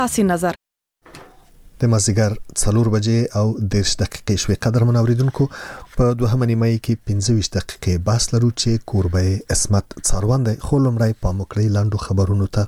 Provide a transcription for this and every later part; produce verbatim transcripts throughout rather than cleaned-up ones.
تاسو نظر د مازیګر څلور بجې او دېرش دقیقې شوې. قدر منوریدونکو په دوهمه نیمایي کې پنځه ویشت دقیقې بحث لرو چې کوربه اسمت څاروان دی. خو لومړی په مکړی لاندو خبرونو ته.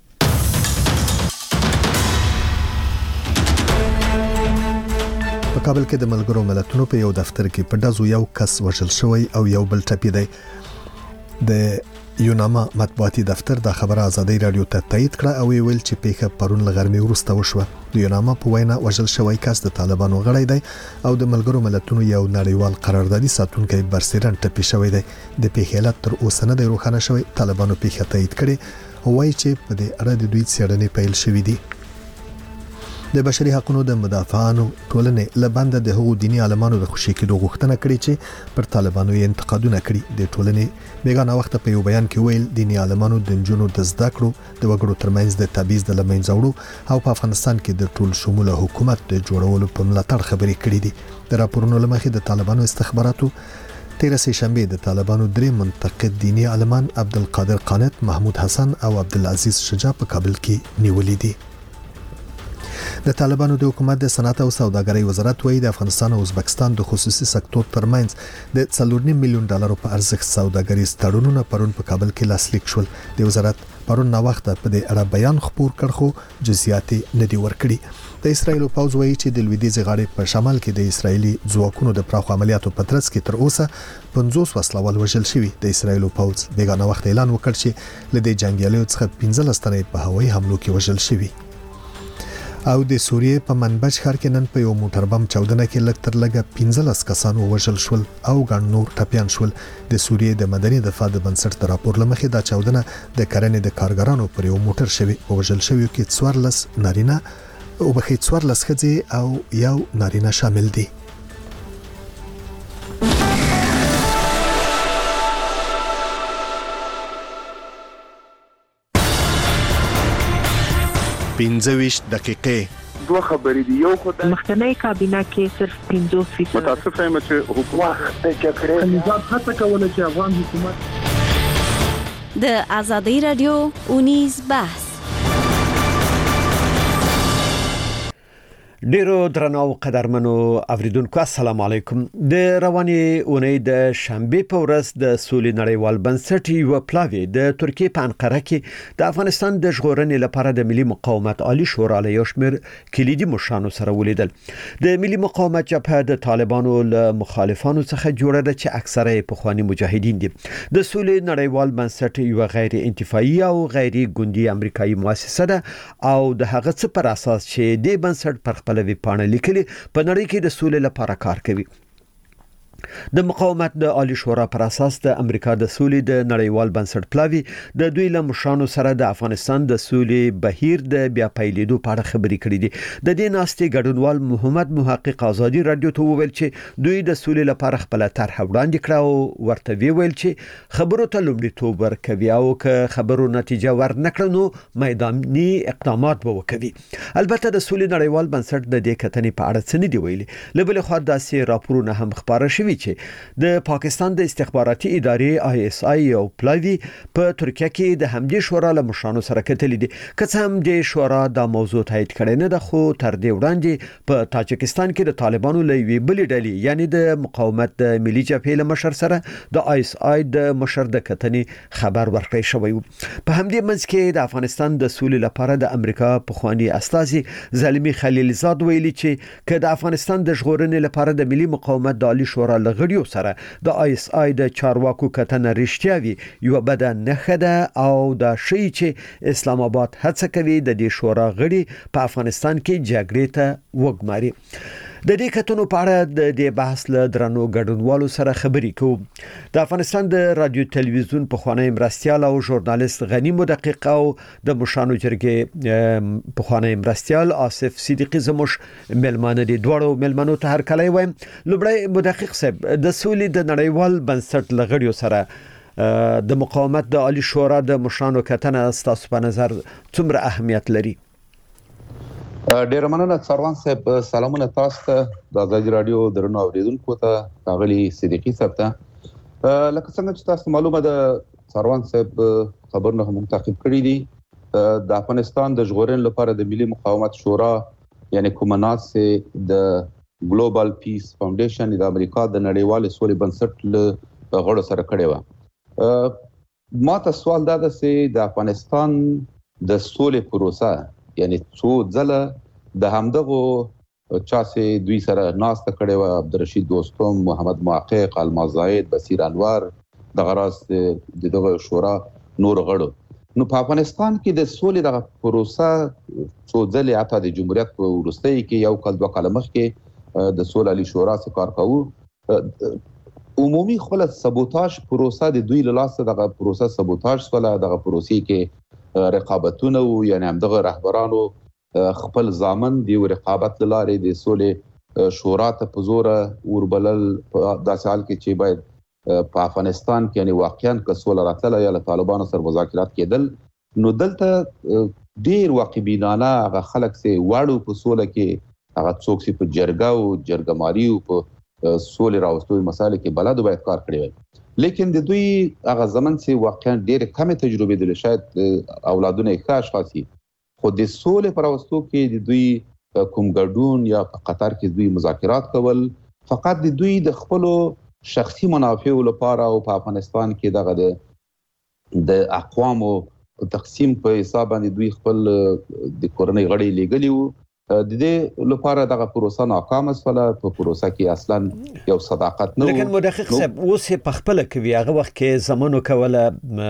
په کابل کې د ملګرو ملتونو په یو دفتر کې په دازو یو کس وژل شوی او یو بل ټپي دی. د یوناما مطبوعاتي دفتر د خبر ازادي رادیو ته تایید کړه او ویل چې پیښه پرون لغرمې وروسته وشوه. د یوناما په وینا وژل شوی کس د طالبانو غړی دی او د ملګرو ملتونو یو نړیوال قراردادي ساتونکی برسیرن ټپي شوی دی. د پیښې علت تر اوسه نه دی روښانه شوی. طالبانو پیښه تایید کړي او وایي چې په دې اړه د دوی څېړنې پیل شوې دي. د بشري حقوقو د مدافعانو ټولنې لبنده د هغو دینی عالمانو د خوشي کېدو غوښتنه کړې چې پر طالبانو یې انتقادونه کړي. د ټولنې بیگانه وخت په یو بیان کې ویل دینی عالمانو د جنونو د زده کړو د وګړو ترمنځ د تبعیض د لمنځه وړو او په افغانستان کې د ټول شموله حکومت د جوړولو په ملاتړ خبرې کړې دي. د راپورونو لمخې د طالبانو استخباراتو تیر سه شنبه د طالبانو درې منتقد دینی عالمان عبدالقادر قانت، محمود حسن او عبدالعزیز شجاع په کابل کې نیولې دي. د طالبانو د حکومت د صنعت او سوداګرۍ وزارت وایي د افغانستان او ازبکستان د خصوصي سکتور ترمنځ د څلور نیم میلیون ډالرو په ارزښت سوداګریز تړونونه پرون په کابل کې لاسلیک شول. د وزارت پرون نو وخت په دې اړه بیان خپور کړ خو جزئیات نه دی ورکړي. د اسرایل پوځ وایي چې د لویدیځ غاړې په شمال کې د اسرایلی ځواکونو د پراخو عملیاتو په ترڅ کې تر اوسه پنځوس وسلوال وژل شوي. د اسرایل پوځ بیگانه وخت اعلان وکړ چې لدې جنگیالیو څخه پنځه لس په هوایي حملو کې وژل شوي. او د سوریې په منبج ښار کې نن په یو موټر بم چاودنه کې لږ تر لږه پنځه لس کسان وژل شول او ګڼ نور ټپيان شول. د سوریې د مدني دفاع د بنسټ د راپور لمخې دا چاودنه د کرنې د کارګرانو پر یو موټر شوی. وژل شوی کې څوارلس نارینه او بخې څوارلس ښځې او یو نارینه شامل دي. پنځه ویشت دقیقې دوه خبرې دي. یو خو د مخکنی کابینه کې صرف پنځوس فیصد متاسفه یم چې حکومت د جګړې نظام هڅه کوله چې افغان حکومت د ازادي رادیو اونیز بحث. ډیرو درنو قدرمنو اوریدونکو السلام علیکم. د رواني اونۍ د شنبه په ورځ د سولې نړیوال بنسټ یو پلاوی د ترکیه په انقره کې د افغانستان د ژغورنې لپاره د ملي مقاومت عالی شورا له یو شمېر کلیدي مشرانو سره ولیدل. د ملي مقاومت جبهه د طالبانو له مخالفانو څخه جوړه ده چې اکثره پخوانی مجاهدین دي. د سولې نړیوال بنسټ یو غیر انتفاعي او غیر ګوندي امریکایي مؤسسه ده او د هغه څه پر اساس چې د بنسټ پر پلوي پاڼه لیکلي په نړۍ کې د سولې لپاره کار کوي. د مقاومت د عالی شورا پر اساس د امریکا د سولې د نړیوال بنسټ پلاوی د دوی له مشرانو سره د افغانستان د سولې بهیر د بیا پیلېدو په اړه خبرې کړې دي. د دې ناستې ګډونوال محمد محقق ازادي رادیو ته وویل چې دوی د سولې لپاره خپل طرح وړاندې کړه او ورته ویل چې خبرو ته لومړیتوب ورکوي او که خبرو نتیجه ورنکړي نو میداني اقدامات به وکړي. البته د سولې نړیوال بنسټ د دې کتنې په اړه څه نه دی ویلي. له بل خوا داسې راپورونه هم خبره شوي چې د پاکستان د استخباراتي ادارې آی اس آی او پلاوی په ترکیه کې د همدې شورا له مشرانو سره کتلې دي. که څه هم د شورا د موضوع تایید کړي نه ده خو تر دې وړاندې په تاجکستان کې د طالبانو له وی بلې ډلې یعنی د مقاومت د ملي جبهې له مشر سره د آی اس آی د مشر د کتنې خبر ورکړی شوی. په همدې منځ کې د افغانستان د سولې لپاره د امریکا پخوانی استازي زلمی خلیلزاد ویلي چې که د افغانستان د ژغورنې لپاره د ملي مقاومت د عالی شورا لغړیو سره د آی اس آی د چارواکو کتنه رښتیا وي یو بد نه خده او دا شی چې اسلام آباد هڅه کوي د دې شورا غړي په افغانستان کې جګړې ته وګماري. د دې کتنو په اړه د دې بحث له درنو ګډونوالو سره خبرې کوو. د افغانستان د رادیو تلویزیون پخوانی مرستیال او ژورنالیست غنی مدقق او د مشانو جرګې پخوانی مرستیال آصف صدیقی زموش ملمانه دي. دوړو ملمنو ته هر کله وایم لومړی مدقق صاحب د سولې د نړیوال بنسټ لغړیو سره د مقاومت د عالی شورا د مشانو کتنه ستاسو په نظر څومره اهمیت لري؟ ډیر مننه څاروان صاحب. سلامونه تاسو ته د ازادي رادیو درنو اوریدونکو ته ښاغلي صدیقي صاحب ته. لکه څنګه چې تاسو معلومه ده څاروان صاحب خبرونه هم تعقیب کړی دي د افغانستان د ژغورنې لپاره د ملي مقاومت شورا یعنی کومناس د ګلوبال پیس فاونډیشن د امریکا د نړیوال سولې بنسټ له غړو سره کړی و. ما ته سوال دا ده چې د افغانستان د سولې پروسه یعنی څو ځله د همدغو چا چې دوی سره ناسته کړې و، عبدالرشید دوستم، محمد محقق، الماس زاید، بصیر انور، د غراس د دغه شورا نور غړو. نو په افغانستان کې د سولې د پروسه څو ځله اته د جمهوریت په وروستۍ کې یو کال دوه کال مخکې د سولې علی شورا سره کار کوو. عمومي خپل سبوتاژ پروسه د دوی له لاسه دغه پروسه سبوتاژ ولا دغه پروسې کې رقابتونه او یعنی همدغه رهبرانو خپل ځامن دی رقابت لاره د سولې شورا ته په زور وربلل د سال کې چې باید په افغانستان کې یعنی واقعا کسول راتله یا له طالبانو سره مذاکرات کېدل. نو دلته ډیر واقعبینانه هغه خلک سي واړو په سوله کې هغه څوک سي په جرګه او جرګماري او په سولې راوستلو مسایل کې بلد باید کار کړی وي. لیکن د دوی هغه زمن سي واقعا ډیر کم تجربه دي، شاید اولادونه ښه اشخاصي، خو د سولې پر راوستلو کې د دوی کوم ګډون یا په قطر کې دوی مذاکرات کول فقط د دوی د خپل شخصي منافع لپاره او په افغانستان کې دغه د د اقوامو تقسیم په حساب باندې دوی خپل د کورنۍ غړي لګلی وو. د دې لپاره دغه پروسه ناکام شوه. په پروسه کې اصلا یو صداقت نه و. لیکن مدقق صاحب اوس په خپل کوي هغه وخت کې زمونو کوله،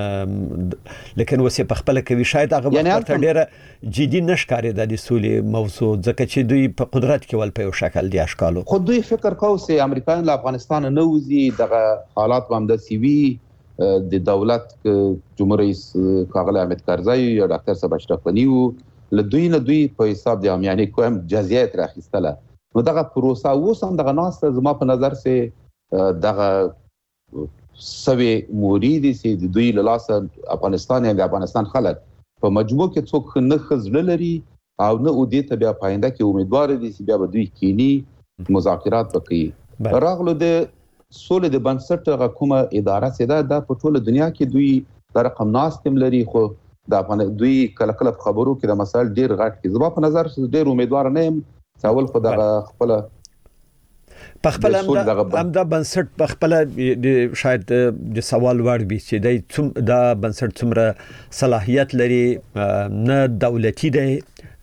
لیکن اوس په خپل کوي شاید هغه وخت ته ډیره جدي نشکاري د سولې موضوع ځکه چې دوی په قدرت کې ول په یو شکل دی اشکالو. خو دوی فکر کوي چې امریکایان له افغانستان نه وځي، دغه حالات هم د سی وی د دولت جمهور رئیس کاغله احمد کرزی یا ډاکټر صاحب اشرف غنی وو له دوی نه دوی په حساب د یعنی کوم جزئیات راخستله. نو دغه پروسه اوس هم دغه ناسته زما په نظر سه دغه سوي موريدي سي د دوی له لاسه افغانستان یا د افغانستان خلک په مجموع کې څوک نه خزل لري او نه اودي ته بیا پاینده کې امیدوار دي چې بیا به دوی کینی مذاکرات وکړي. راغلو د سولې د بنسټ حکومت اداره سیده د په ټوله دنیا کې دوی د رقم ناستم لري، خو د افغان دوی کله کله په خبرو کې د مسایل ډیر غټ کې زما په نظر ډیر امیدوار نه یم چې اول خو د خپل په خپل هم دا بنسټ په خپل شاید د سوال وړ وي چې د څوم دا بنسټ څومره صلاحیت لري، نه دولتي دی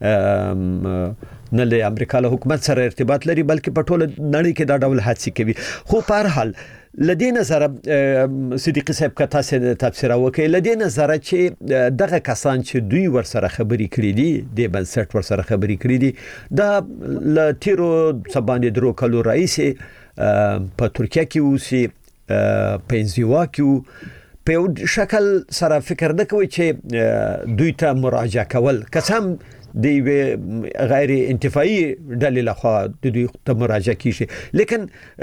نه له امریکا له حکومت سره ارتباط لري، بلکې په ټوله نړۍ کې دا ډول حادثې کوي. خو په هر حال لدې نظر صدیقی صاحب کا تاسو تفسیر وکړي، لدې نظر چې دغه کسان چې دوی ورسره خبرې کړې دي د بنسټ ورسره خبرې کړې دي دا ل تیرو سبانې درو کلو رئیس په ترکیه کې اوسي په انزوا کې په شکل سره فکر نه کوي چې دوی ته مراجعه کول قسم دی غیر انتفاعي ډلې لخوا د دوی ته مراجعه کیږي. لیکن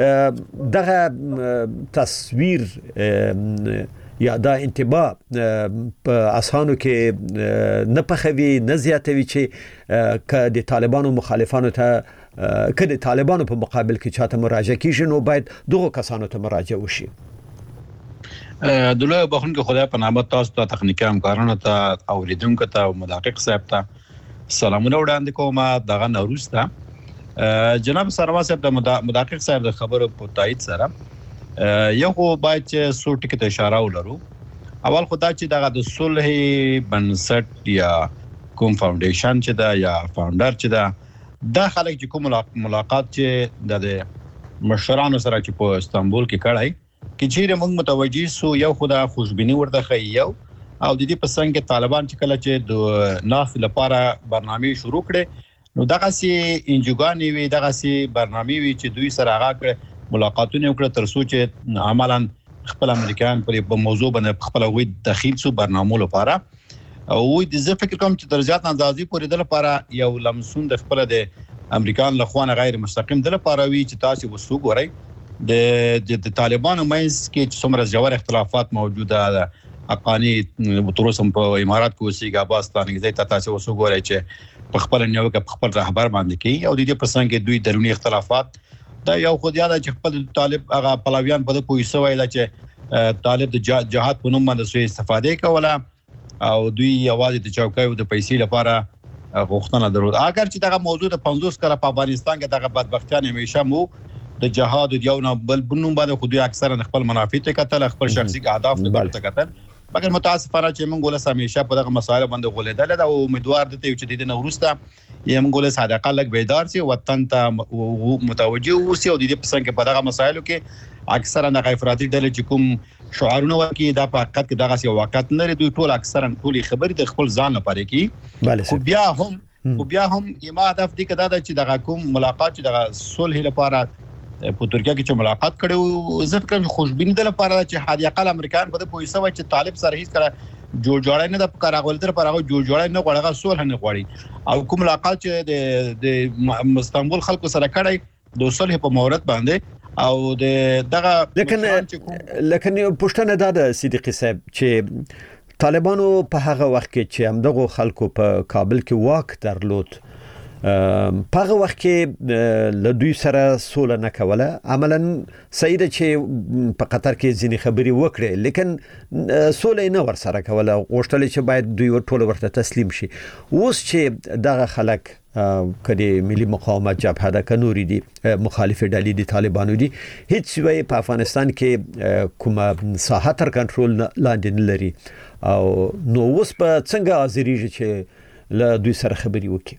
دغه تصویر یا دا انتباه په اسانو کې نه پخوي نه زیاتوي چې ک د طالبانو مخالفانو ته ک د طالبانو په مقابل کې چاته مراجعه کیږي نو باید دغه کسانو ته مراجعه وشي. دلته بخون کې خدای په نامه تاسو ته تخنیکی همکارانو ته اوریدونکو ته او مدقق صاحب ته سلامونه وړاندې کوم. دغه نوروز ته جناب سروا صاحب د مدقق صاحب د خبرو په تایید سره یو خو باید چې سو ټکی ته اشاره ولرو. اول خو دا چې دغه د صلح بنسټ یا کوم فاونډیشن چې دا یا فاونډر چې دا د خلک چې کوم ملاقات چې د مشرانو سره چې په استانبول کې کړای کې چې موږ متوجي سو یو خدای خوشبینی ورته خیو او د دې په څنګه کې طالبان چې کله چې د ناف لپاره برنامه شروع کړي نو دغه سي انجوګانی وي دغه سي برنامه وي چې دوی سره هغه کړ ملاقاتونه وکړه تر څو چې عملاً خپل امریکایان په موضوع باندې خپل وی دخیل سو برنامه لپاره او وی د زه فکر کوم چې درجات اندازې پورې د لپاره یو لمسون د خپل د امریکایان لخوا غیر مستقیم د لپاره وی چې تاسو وسو ګورئ د د طالبانو مینس کې څومره ژور اختلافات موجوده ده. افغاني تروسم په امارات کې اوسېږي عباس تانګزی ته تاسو وسو ګورئ چې په خپل نیو کې خپل رهبر باندې کې او د دې په څنګه کې دوی درونی اختلافات دا یو خو یاد چې خپل طالب هغه پلاویان په پوي سوې دا چې طالب د جهاد په نوم باندې استفاده کوله او دوی یوازې د چوکۍ او د پیسې لپاره غوښتنه درلود. اگر چې دغه موضوع د پنځوس کاله په افغانستان کې دغه بدبختیان همیشه مو د جهاد یو نه بل بنوم باندې خو دوی اکثرا خپل منافع ته کتل، خپل شخصي اهداف ته کتل، مګر متاسفانه چې موږ له همیشه په دغه مسایل باندې غولېدل او امیدوار دي چې د نورسته یې موږ له صادقه لګ بیدار سي وطن ته متوجه اوسي او د دې پسند کې په دغه مسایلو کې اکثرا د افراطي ډلې چې کوم شعارونه ورکي دا په حقیقت کې دغه سی واقعیت نه لري. دوی ټول اکثرا ټولي خبرې د خپل ځان لپاره کوي. خو بیا هم خو بیا هم یما هدف دي کدا چې دغه کوم ملاقات چې دغه صلح لپاره په ترکیه کې چې ملاقات کړو زه فکر کوم خوشبینی د لپاره چې حد اقل امریکایان په دې پوهیسه و چې طالب سره هیڅ کړه جوړ جوړای نه د کارغول تر پر هغه جوړ جوړای نه غوړغه صلح نه غوړي او کوم ملاقات چې د د استانبول خلکو سره کړی د صلح په مورد باندې او د دغه لیکن لیکن پښتنه د صدیقي صاحب چې طالبانو په هغه وخت کې چې همدغه خلکو په کابل کې واک درلود په هغه وخت کې له دوی سره سوله نه کوله. عملاً سید چې په قطر کې ځینې خبرې وکړي لیکن سوله نه ور سره کوله، غوښتل چې باید دوی ټول ورته تسلیم شي. اوس چې دغه خلک کدي ملي مقاومت جبهه د کنوري دي مخالف ډلې دي طالبانو دي هیڅ وی په افغانستان کې کومه ساحه تر کنټرول لاندې نه لري او نو اوس په څنګه ازریږي چې له دوی سره خبرې وکړي.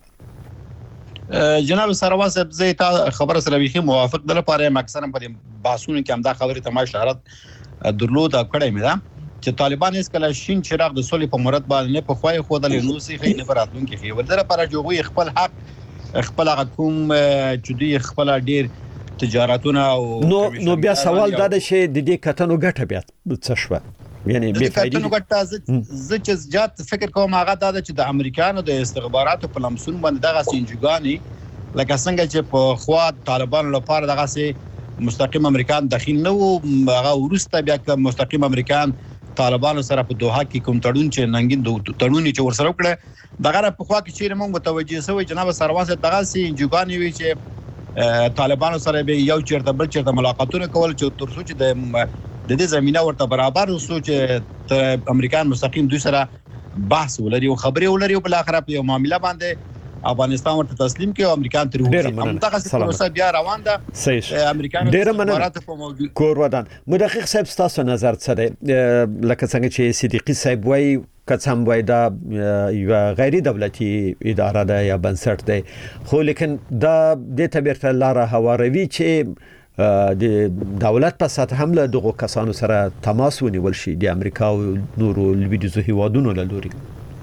جناب سروا صاحب زه تا خبره سره ویخي موافق د لپاره اکثرا په باسونو کې هم دا خبره ته ما اشاره درلود او کړی مې دا چې طالبان هیڅ کله شین چراغ د صلح په مراد باندې نه په خوای خو د نو سي خې نه براتون کې خې ولر لپاره جوړوي خپل حق خپل حکوم چې دوی خپل ډیر تجارتونه او نو نو بیا سوال دا ده چې د دې کتنو ګټه بیا څه شو یعنی به فائدې کتنو ګټه ز چې زیات فکر کوم هغه دا چې د امریکانو د استخباراتو په لمسون باندې دغه سنجګانی لکه څنګه چې په خوا طالبانو لپاره دغه سي مستقیم امریکان داخل نه وو هغه ورسته بیا کوم مستقیم امریکان طالبانو سره په دوحه کې کوم تړون چې ننګین تړون چې ورسره وکړه دغه په خوا کې چیرې موږ متوجه سوی جناب سرواسه دغه سي انجوګانی وی چې طالبانو سره به یو چیرته بل چیرته ملاقاتونه کول چې تر څو چې د د دې زمينه ورته برابر وسو چې امریکایان مستقیم دوی سره بحث ولري او خبري ولري او بل اخر په یو معاملې باندې افغانستان ورته تسلیم کړي او امریکایان تر اوسه هم دغه پروسه بیا روان ده. امریکایان ډېر مننه کور ودان مدقق صاحب تاسو نظر څه دی لکه څنګه چې صدیقي صاحب وایي کڅم وای دا یو غیر دولتي اداره ده یا بنسټ ده خو لیکن دا د تبرته لار هواروي چې د دولت په سطح هم له دغه کسانو سره تماس ونیول شي د امریکا او نورو لویدیزو هیوادونو له لوري.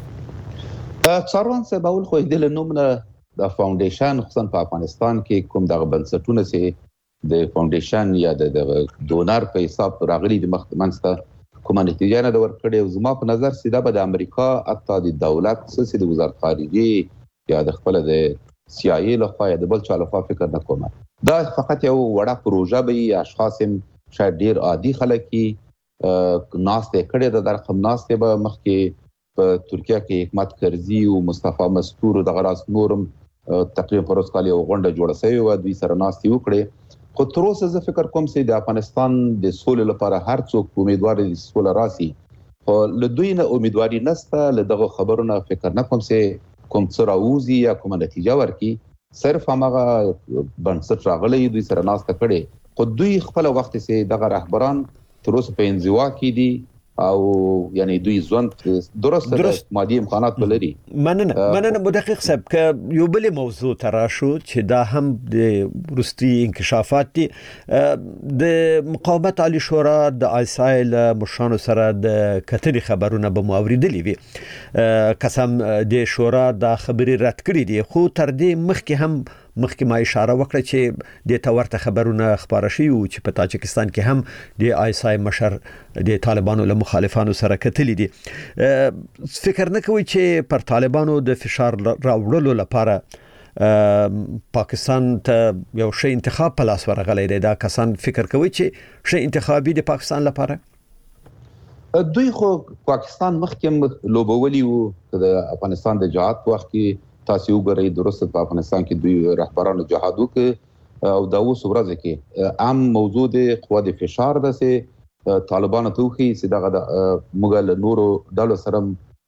څاروان څه باول خو د نومونه د فاونډیشن خصوصا په افغانستان کې کوم دغه بنسټونه سي د فاونډیشن یا د ډونر په حساب راغلي د مخمنسته کومه نتیجه نه ورکړي او زما په نظر سیده به د امریکا حتی د دولت سره د وزارت خارجي یا د خپل د سی آی ای لخوا یا د بل چا لخوا فکر نه کوم. دا فقط یو وړه پروژه به اشخاص هم شاید ډیر عادي خلک کی ناسته کړي د رقم ناسته به مخکې په ترکیه کې حکمت کرزی او مصطفی مستور د غراس نورم تقریبا پروس کالي او غونډه جوړه شوی و دوی سره ناسته وکړي خو تر اوسه زه فکر کوم چې د افغانستان د سولې لپاره هر څوک امیدوار دي سولې راسي خو له دوی نه امیدواري نشته له دغه خبرونه فکر نه کوم چې کوم څه راوځي یا کومه نتیجه ورکړي صرف هغه بنسټ راغلي دوی سره ناسته کړي خو دوی خپل وخت سي دغه رهبران تر اوسه په انزوا کې دي او یعنی دوی ژوند درست مادي امکانات ولري. مننه مننه مدقق صاحب ک یو بل موضوع تراشو چې دا هم د روسي انکشافات دي د مقاومت عالی شورا د آیسایل مشانو سره د کتري خبرونه به موریدلی وي قسم د شورا د خبري رد کړی دي خو تر دې مخکې هم مخکې ما اشاره وکړه چې د تورته خبرونه خبره شي او چې په تاجکستان کې هم د آی اس آی مشر د طالبانو له مخالفانو سره کتلې دي. فکر نه کوي چې پر طالبانو د فشار راوړلو لپاره پاکستان ته یو شی انتخاب په لاس ورغلی دی دا کسان فکر کوي چې شی انتخابي د پاکستان لپاره دوی خو پاکستان مخکې لوبولي وو د افغانستان د جهاد وخت کې تاسو وګورئ درست په افغانستان کې دوی رهبرانو جهاد وکړ او دا اوس ورځ کې عام موضوع د قوا د فشار ده سي طالبانو ته خو چې دغه د مغل نورو ډلو سره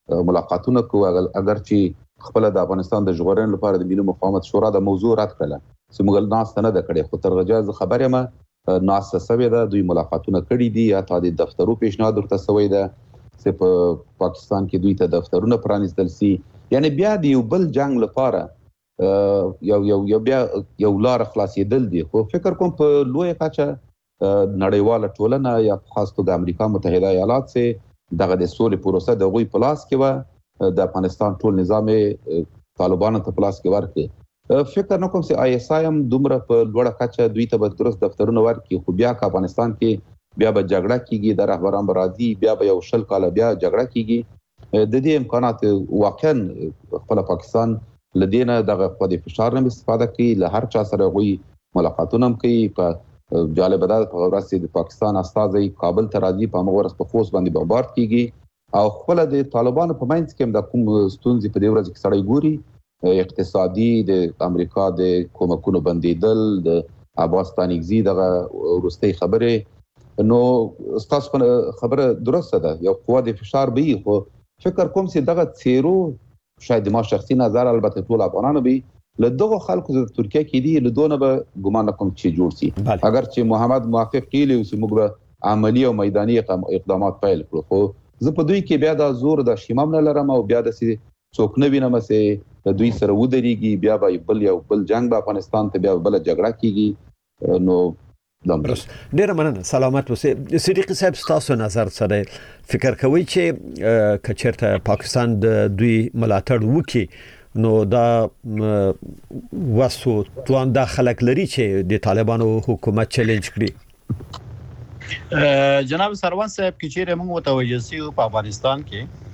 ملاقاتونه کوو اگر چې خپل د افغانستان د ژغورنې لپاره د ملي مقاومت شورا د موضوع رد کړل چې موږ ناس نه د کړي خو ترغجاز خبره ما ناس سوي ده دوی ملاقاتونه کړي دي یا تعدید دفترو پیشنهاد ورته سوي ده چې په پاکستان کې دوی ته دفترونه پرانیستل سي یعنی بیا د یو بل جنگ لپاره یو یو یو بیا یو لار خلاصېدل دي خو فکر کوم په لوی کچه نړیواله ټولنه یا خاص توګه امریکا متحده ایالات سه دغه د سولې پروسه د غوي پلاس کې و د افغانستان ټول نظام طالبانو ته پلاس کې ورکړي فکر نه کوم چې آی اس آی هم دومره په لوړه کچه دوی ته به درست دفترونه ورکړي خو بیا که افغانستان کې بیا به جګړه کیږي د رهبران برادي بیا به یو شل کاله بیا جګړه کیږي د دې امکانات واقعا خپل پاکستان لدينا دغه په د فشار نه استفاده کوي له هر چا سره غوي ملاقاتونه کوي په جالب ده په ورځ د پاکستان استازي کابل ته راځي په موږ ورځ په خوست باندې بمبارد کیږي او خپل د طالبانو په منځ کې د کوم ستونزې په دې ورځ کې سړی ګوري اقتصادي د امریکا د کومکونو بندیدل د عباس تانیگزی دغه ورستي خبره نو تاسو خبره درسته ده یو قوه د فشار به خو فکر کوم چې دغه تیرو شاید ما شخصي نظر البته ټول افغانانو به له دغه خلکو د ترکیه کې دي له دونه به ګمان کوم چې جوړ شي اگر چې محمد موافق کیلی او چې موږ به عملی او میداني اقدامات پیل کړو خو زه په دوی کې بیا د زور د شیمام نه لرم او بیا د سي څوک نه وینم چې د دوی سره ودرېږي بیا به بل یو بل جنگ په افغانستان ته بیا بل جګړه کیږي نو ډیر مننه سلامت اوسئ صدیق صاحب تاسو نظر سره فکر کوي چې کچرته پاکستان د دوی ملاتړ وکي نو دا واسو توان د خلک لري چې د طالبانو حکومت چیلنج کړي جناب سروان صاحب کې چیرې موږ متوجه سیو په افغانستان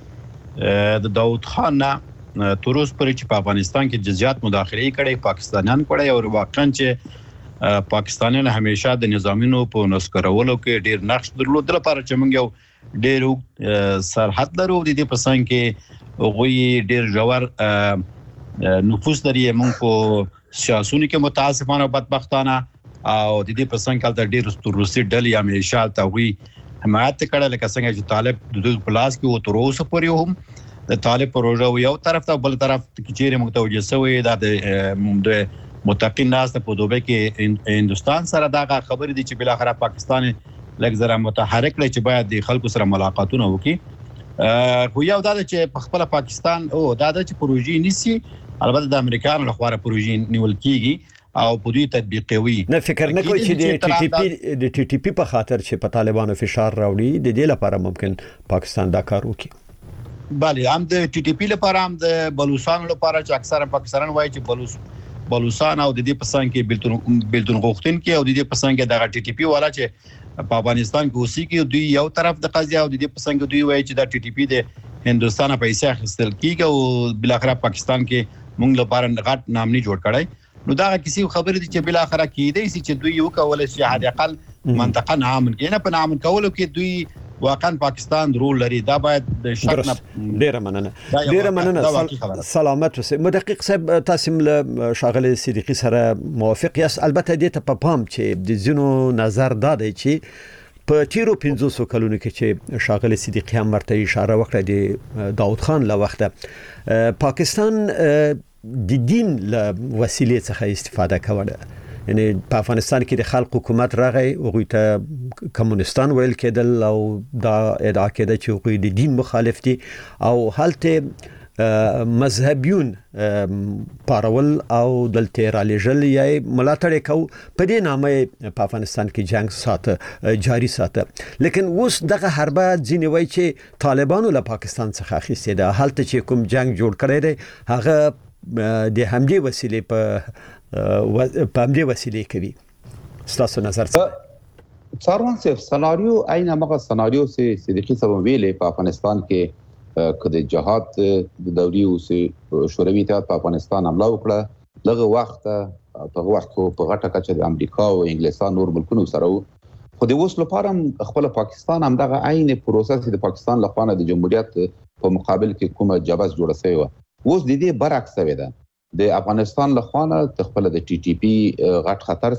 کې د داوود خان نه تر اوسه پورې چې په افغانستان کې جزئیات مداخله کړي پاکستانیان کړي او واقعا چې پاکستانیان همیشه د نظامینو په نسکرولو کې ډیر نقش درلود لپاره چې موږ یو ډیر سرحد لرو د دې په څنګه کې غوي ډیر جوړ نفوذ لري موږ په سیاسيونو کې متاسفانه او بدبختانه او د دې په څنګه کې ډیر روسي ډلې همیشه ته وي حمایت کړه لکه څنګه چې طالب د دوی پلاس کې او تر اوسه پورې هم د طالب پروژه یو طرف ته بل طرف کې چیرې متوجه شوی د متقین ناس په دوبه کې هندستان سره دا خبرې دي چې بل اخر پاکستان لږ زره متحرک لري چې باید د خلکو سره ملاقاتونه وکړي خو یو دا چې په خپل پاکستان او دا چې پروژې نيسي البته د امریکایانو لخوا پروژې نیول کیږي او په دې تطبیق کوي نه فکر نه کوي چې د ټي ټي پی د ټي ټي پی په خاطر چې په طالبانو فشار راوړي د دې لپاره ممکن پاکستان دا کار وکړي بله هم د ټي ټي پی لپاره هم د بلوچستان لپاره چې اکثره پاکستانیان وایي چې بلوچ بلوچستان او د دې پسند کې بلتون بلتون غوښتن کې او د دې پسند کې د ټي ټي پی والا چې په افغانستان کې اوسې کې دوی یو طرف د قضیه او د دې پسند دوی وایي چې د ټي ټي پی د هندستان پیسې اخیستل کیږي او بل اخر پاکستان کې موږ لپاره غټ نامني جوړ کړای نو دا کسی خبره دي چې بل اخر کېدای شي چې دوی یو کول شي حد اقل منطقه نامن کې نه په نامن کولو کې دوی واقعا پاکستان رول لري دا باید د شک نه ډیر مننه ډیر مننه سلامت اوسئ مدقق صاحب تاسو له شاغله صدیقي سره موافق یاست البته دې ته په پام چې د زینو نظر دادی چې په تیرو پنځوسو کلونو کې چې شاغله صدیقي هم ورته اشاره وکړه د داوود خان له وخته پاکستان د دین له وسیلې څخه استفاده کوله یعنی په افغانستان کې د خلق حکومت راغی او غوته کمونستان ویل کېدل او دا ادعا کېده چې غوي د دین مخالف دي او حالته مذهبيون پارول او دلته را لېجل یې ملاتړ کو په دې نامه په افغانستان کې جنگ ساته جاری ساته لیکن اوس دغه حربه ځینې وایي چې طالبانو له پاکستان څخه اخیسته ده حالته چې کوم جنگ جوړ کړی دی هغه د همدې وسیلې په په همدې وسیلې کوي ستاسو نظر څه څاروان صاحب سناریو عین هغه سناریو سه صدیقي صاحب ویلې په افغانستان کې کله جهاد د دوري او سه شوروي اتحاد په افغانستان حمله وکړه لږه وخت په وخت په غټه کچه د امریکا او انګلستان نور ملکونو سره خو د اوس لپاره خپل پاکستان هم دغه عین پروسس د پاکستان لخوا د جمهوریت په مقابل کې کومه جبهه جوړه شوی و اوس د دې برعکس شوی ده د افغانستان لخوا تخپل د ټي ټي پی غټ خطر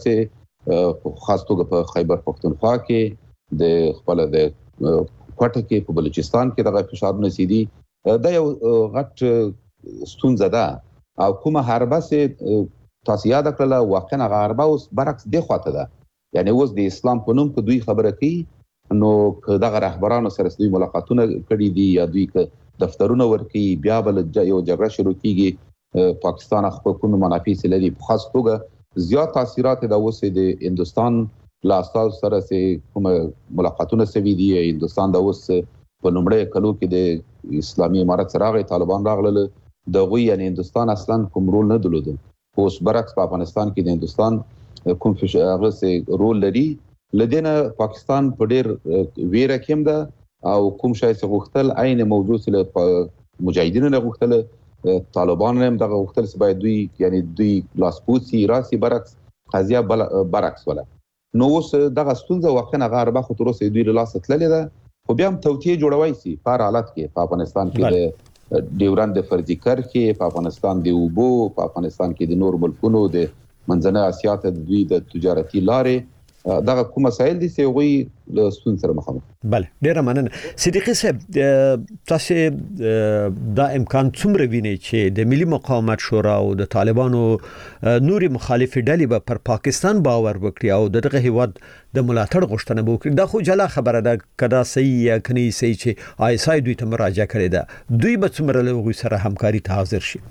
سه خاص توګه په خیبر پختونخوا کې د خپل د کوټه کې په بلوچستان کې دغه فشارونه سيدي دا یو غټ ستونزه ده او کومه حربه سي تاسو یاد کړل واقعا غربه اوس برعکس دی خواته ده یعنی اوس د اسلام په نوم په دوی خبره کوي نو دغه رهبرانو سره دوی ملاقاتونه کړي دي یا دوی دفترونه ورکي بیا بل یو جګړه شروع کیږي پاکستان خپل کوم منافع لري په خاص توګه زیات تاثیرات د اوس د هندستان لاستاو سره سي کوم ملاقاتونه سوي دي هندستان د اوس په نومړی کلو کې د اسلامي امارت سره غي طالبان راغله د غوي یعنی هندستان اصلا کوم رول نه درلود اوس برعکس په افغانستان کې د هندستان کوم هغه سي رول لري لدينا پاکستان په ډېر ویره کې ده او کوم شای څه غوښتل عین موضوع سره مجاهدین نه غوښتل طالبان هم دغه غوښتل چې باید دوی یعنی دوی لاسپوسی راسي برعکس قضیه برعکس ولا نو اوس دغه ستونزه واقعا غربه خو تر اوسه دوی له لاس تللې ده خو بیا هم توطیه جوړوي سي په حالت کې په افغانستان کې د ډیورند د فرضي کرښې په افغانستان د اوبو په افغانستان کې د نور ملکونو د منځنۍ اسیا ته دوی د تجارتي لارې دغه کوم مسایل دي چې وی له ستون سره مخامخ بله ډیره مننه صدیقي صاحب تاسو دا امکان څومره ویني چې د ملي مقاومت شورا او د طالبانو نوري مخالف ډلې به پر پاکستان باور وکړي او دغه هیواد د ملاتړ غوښتنه وکړي دا خو جلا خبره ده کدا صحیح یا کني صحیح چې آی اس آی دوی ته مراجعه کړې ده دوی به څومره له غوي سره همکاري ته حاضر شي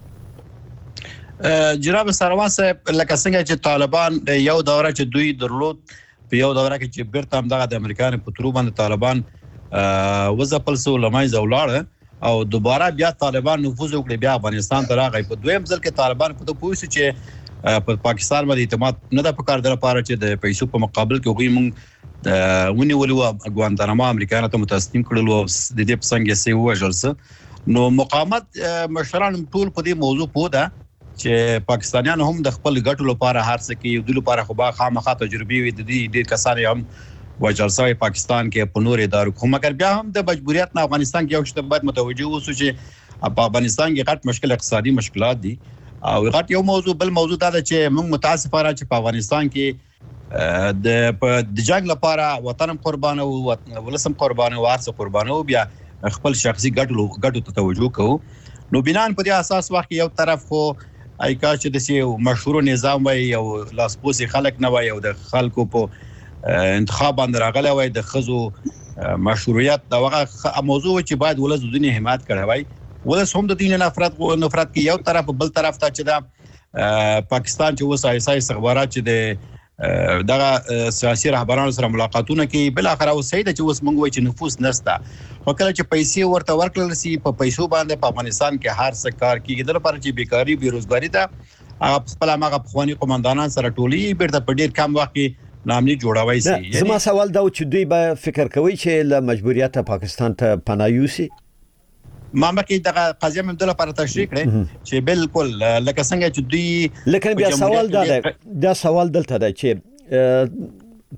جناب سروان صاحب لکه څنګه چې طالبان یو دوره چې دوی درلود په یو دوره کې چې بیرته هم دغه د امریکایانو په ترو باندې طالبان وځپل سو لمای زولاړه او دوباره بیا طالبان نفوذ وکړي بیا افغانستان ته راغی په دویم ځل کې طالبان په تو پوښتنه چې په پاکستان باندې اعتماد نه د پکار در لپاره چې د پیسو په مقابل کې غوي مونږ ونی ولو ګوانتانامو امریکایانو ته متسلیم کړل او د دې څنګه سي وژل نو مقاومت مشران ټول په دې موضوع پوه ده چې پاکستانیان هم د خپل ګټو لپاره هر څه کوي د لپاره خو با خامخا تجربه وي د دې د کسان هم وجرسوي پاکستان کې په نور ادارو خو مګر بیا هم د مجبوریت نه افغانستان کې یو شته باید متوجه اوسو چې په افغانستان کې غټ مشکل اقتصادي مشکلات دي او غټ یو موضوع بل موضوع دا چې موږ متاسفانه چې په افغانستان کې د د جنگ لپاره وطن قربانو ولسم قربانو وارث قربانو بیا خپل شخصي ګټو ګټو ته توجه کوو نو بنان په دې اساس وخت یو طرف خو ای کا چې د سیو مشهور نظام وي او لاسپوسي خلک نه وي او د خلکو په انتخاب باندې راغلی وي د خزو مشروعیت دا وغه موضوع چې باید ولز د دنیا حمایت کړی وي ولز هم د دین نفرت نفرت کې یو طرف بل طرف ته چې دا پاکستان چې وسای سای استخبارات چې د دغه سیاسي رهبرانو سره ملاقاتونه کوي بل اخر او سید چې وس مونږ وای چې نفوذ نسته خو کله چې پیسې ورته ورکړل سي په پیسو باندې په افغانستان کې هر څه کار کیږي د لپاره چې بیکاری بیروزګاری ده هغه خپل هغه پخوانی قومندانان سره ټولي بیرته په ډیر کم وخت کې نامني جوړوي سي زما سوال دا چې دوی به فکر کوي چې له مجبوریت پاکستان ته پناه یوسي ما مکه دغه قضیه مې د لپاره تشریح کړې چې بالکل لکه څنګه چې دوی لکه بیا سوال دا ده دا سوال دلته ده چې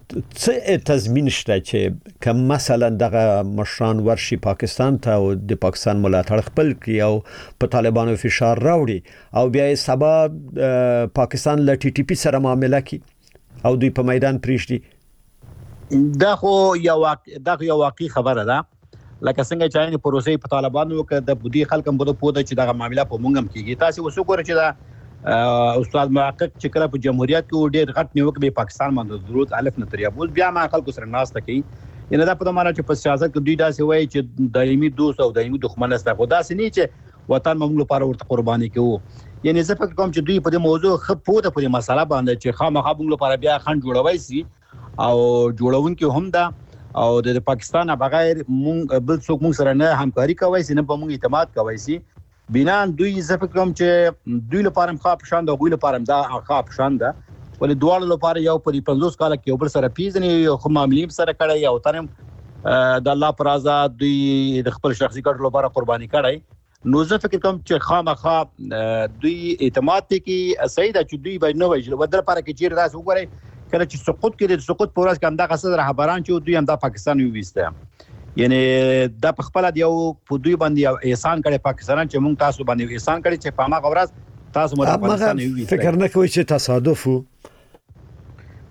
څه تضمین شته چې کوم مثلا دغه مشران ورشي پاکستان ته او د پاکستان ملاتړ خپل کړي او په طالبانو فشار راوړي او بیا سبا پاکستان له ټي ټي پی سره معامله کوي او دوی په میدان پریږدي دا خو یو دا یو واقعي خبره ده لکه څنګه چې نه پروسې په طالبانو کې د بودی خلکم بده پوده چې دغه معاملې په مونږ هم کیږي تاسو وسوګور چې دا استاد محقق چې کله په جمهوریت کې ډېر غټ نیوک به پاکستان باندې ضرورت الف نه تریا بول بیا ما خلکو سره ناس تکي ینه دا په معنا چې په سیاست کې دوی داسې وایي چې دایمي دوست او دایمي دښمن است خو داسې نه چې وطن موږ لپاره ورته قرباني کوو یعنی زه فکر کوم چې دوی په دې موضوع خپو ته په مسله باندې چې خامخا موږ لپاره بیا خند جوړوي سي او جوړون کې هم دا او د پاکستان بغیر مونږ بل څوک مونږ سره نه همکاري کوي سي نه په مونږ اعتماد کوي سي بنان دوی زه فکر کوم چې دوی لپاره خاص شان د غوی لپاره دا خاص شان ده ولې دوه لپاره یو په پنځوس کال کې یو بل سره پیژني یو خو معاملې سره کړی او ترم د الله پر آزاد دوی د خپل شخصي ګټو لپاره قرباني کړی نو زه فکر کوم چې خامخا دوی اعتماد کې صحیح ده چې دوی باید نو وایي ودر لپاره کې چیرې راس وګوري کله چې سقوط کې د سقوط پورس کې هم دا قصد رهبران چې دوی هم د پاکستان ویسته یعنی دا په خپل دی یو په دوی باندې یو احسان کړي پاکستان چې مونږ تاسو باندې احسان کړي چې په ما غورز تاسو مو د پاکستان ویسته فکر نه کوي چې تصادف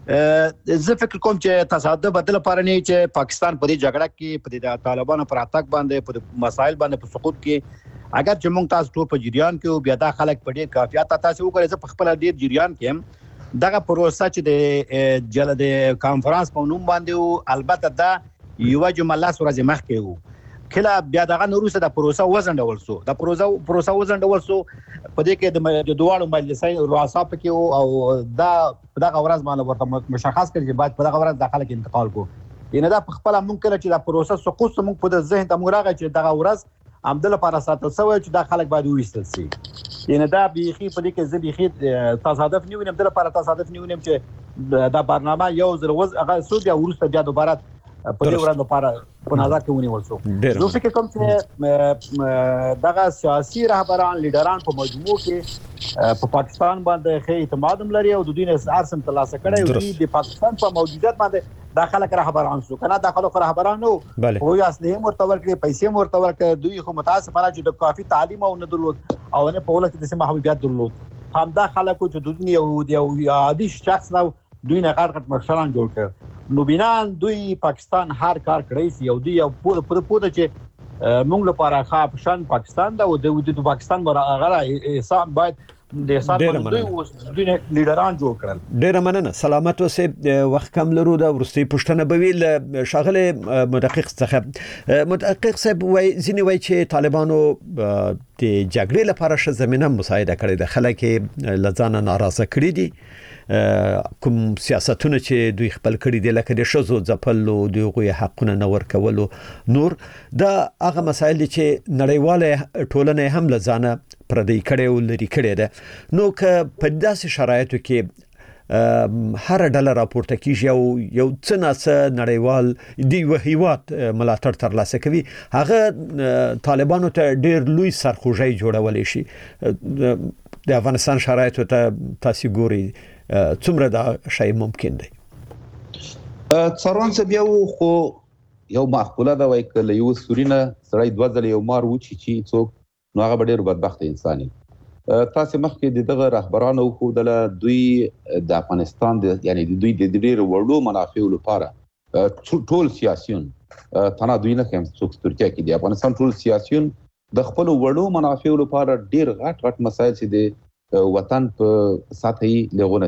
زه فکر کوم چې تصادف بدل لپاره نه چې پاکستان په دې جګړه کې په د طالبانو پر اتاک باندې په مسایل باندې په سقوط کې اگر چې موږ تاسو ټول په جریان کې بیا دا خلک په ډېر کافیات تاسو وګورئ زه په خپل ډېر جریان کې دغه پروسه چې د جل د کانفرنس په نوم باندې البته دا یو جمله ورځې مخکې وو کله بیا دغه نوروسه د پروسه وزنډول سو د پروسه پروسه وزنډول سو په دې کې د دوه مجلسین رؤسا پکې او دا دغه ورځ باندې ورته مشخص کړي چې بعد په دغه ورځ داخله کې انتقال کو ینه دا په خپل ممکن چې د پروسه سقوط موږ په ذهن ته موږ راغی چې دغه ورځ عمدل لپاره ساتل سوی چې دا خلک باید وېستل شي ینه دا بيخي په دې کې زه بيخي تصادف نیونم د لپاره تصادف نیونم چې دا برنامه یو ځل وز هغه سو بیا ورسته بیا دوباره په دې ورځ لپاره په نظر کې ونیول شو نو فکر کوم چې دغه سیاسي رهبران لیډران په مجموع کې په پاکستان باندې خې اعتماد لري او د دوی نه ارسم ترلاسه کړي او د پاکستان په موجودیت باندې داخله رهبران شو کنه داخله رهبران نو خو اصلي مرتبه کې پیسې مرتبه کې دوی خو متاسفانه چې د کافي تعلیم او نه درلود او نه په ولکه د محبوبیت درلود هم دا خلکو چې د دنیا یو عادي شخص نو دوی نه غټ غټ مشران جوړ کړ نو بینان دوی پاکستان هر کار کړی سی او دی یو په په چې موږ لپاره خاص شان پاکستان دا او د پاکستان غره حساب باید د حساب دوی دوی لیډران جوړ کړل ډیر مننه سلامت اوسه وخت کم لرو دا ورستي پښتنه بویل شاغله مدقق څخه مدقق صاحب وای ځینی وای چې طالبانو د جګړې لپاره ش زمينه مساعده کړې ده خلک لزانه ناراضه کړې دي کوم سیاستونه چې دوی خپل کړی دي لکه د شذو ځپلو د حقوقي حقونه نور کولو نور دا هغه مسایل چې نړیواله ټولنه هم لزانه پردی کړي او لري کړي ده نو که په داسې شرایطو کې هر ډله راپورته کیږي او یو څه نه نړیوال دی وهیوات ملاتړ ترلاسه کوي هغه طالبانو ته ډیر لوی سرخوږی جوړول شي د افغانستان شرایطو ته تاسو ګوري څومره دا شی ممکن دی څارون څه بیا خو یو معقوله دا وای کله یو سورینه سړی دوه ځله یو مار و چې چې څوک نو هغه ډیر بدبخت انساني تاسو مخکې دغه رهبرانو خو د دوی د افغانستان د یعنی د دوی د ډیر وړو منافع لپاره ټول سیاسيون تنه دوی نه کوم څوک ترکیه کې د افغانستان ټول سیاسيون د خپل وړو منافع لپاره ډیر غټ غټ مسایل چې د وطن په سطحي لغونه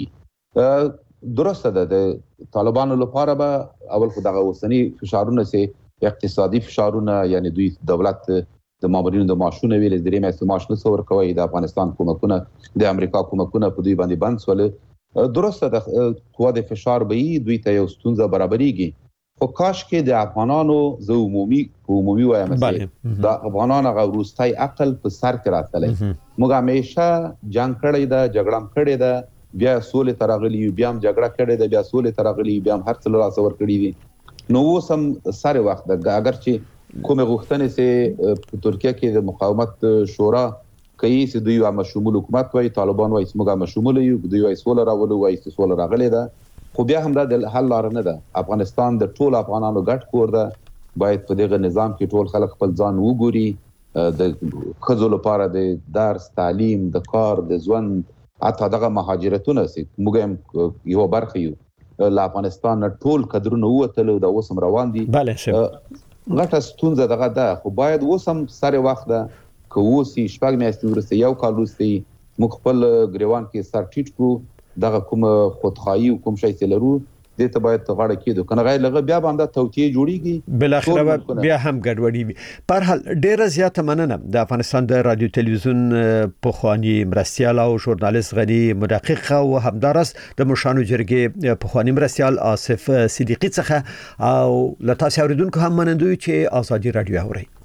تیریږي درسته ده د طالبانو لپاره به اول خو دغه وسنی فشارونه سي اقتصادي فشارونه یعنی دوی دولت د مامورینو د معاشونه ویل درې میاشتې معاش نه څور کوي د افغانستان حکومتونه د امریکا حکومتونه په دوی باندې بند سول درسته ده قوا د فشار به دوی ته یو ستونزه برابرېږي خو کاش کې د افغانانو زه عمومي عمومي وایم چې د افغانانو غوړستای عقل په سر کې راتلی موږ همیشه جنگ کړی دا جګړه کړی دا بیا سولې ترغلی بیا هم جګړه کړی دا بیا سولې ترغلی بیا هم هر څه لا څور کړی دي نو وسم سره وخت دا اگر چې کومه غوښتنې سي په ترکیه کې د مقاومت شورا کوي چې دوی هم شمول حکومت وای طالبان وای موږ هم شمول یو دوی وای سول راولو وای سول راغلی دا خو بیا هم دا حل لار نه ده افغانستان د ټول افغانانو ګډ کور ده باید په دغه نظام کې ټول خلک خپل ځان وګوري د خزو لپاره د درس تعلیم د کار د ژوند اته دغه مهاجرتونه سي موږ هم یو برخه یو ل افغانستان ټول قدرونه وته د اوسم روان دي bale شه غټه ستونزه دغه ده خو باید اوسم سره وخت ده کووسی شپږ میاشتې ورسته یو کال ورسته موږ خپل ګریوان کې سر ټیټ کړو دغه کوم خودخواهی کوم شي سلرو د ته باید غاړه کېدو کنه غیر لغه بیا باندې توتیه جوړیږي بل اخره بیا هم ګډوډي په هر ډیره زیاته مننه د افغانستان د رادیو تلویزیون په خواني مرستيال او ژورنالیست غني مدقق او همدارس د مشانو جرګې په خواني مرستيال آصف صدیقی څخه او لتاسو اوریدونکو هم منندوی چې ازادي رادیو اوري